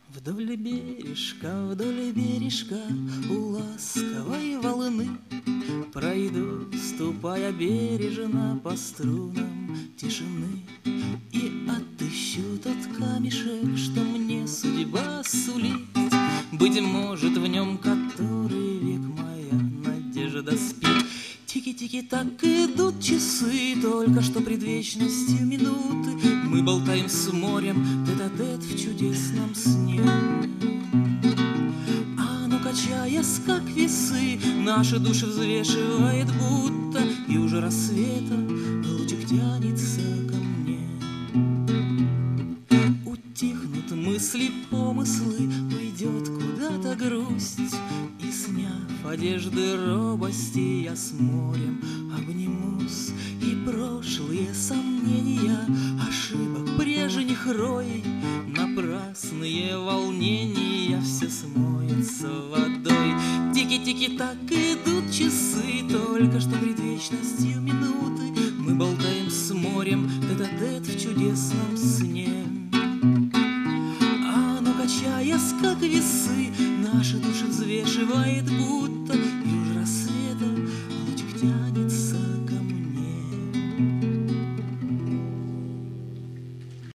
Вдоль бережка у ласковой волны пройду, ступая бережно по струнам тишины, и отыщу тот камешек, что мне судьба сулит. Быть может, в нем который век моя надежда спит. Тики-тики, так идут часы, только что предвечностью минуты. Мы болтаем с морем тет-а-тет в чудесном сне. А оно, качаясь, как весы, наши души взвешивает будто, и уже рассвета лучик тянется ко мне. Утихнут мысли, помыслы, уйдет куда-то грусть, и, сняв одежды робости, я с морем обнимусь. И прошлые сомнения, ошибок прежних рой, напрасные волнения все смоются водой. Тики-тики, так идут часы, только что предвечностью минуты. Мы болтаем с морем тет-а-тет в чудесном сне. А оно, качаясь, как весы,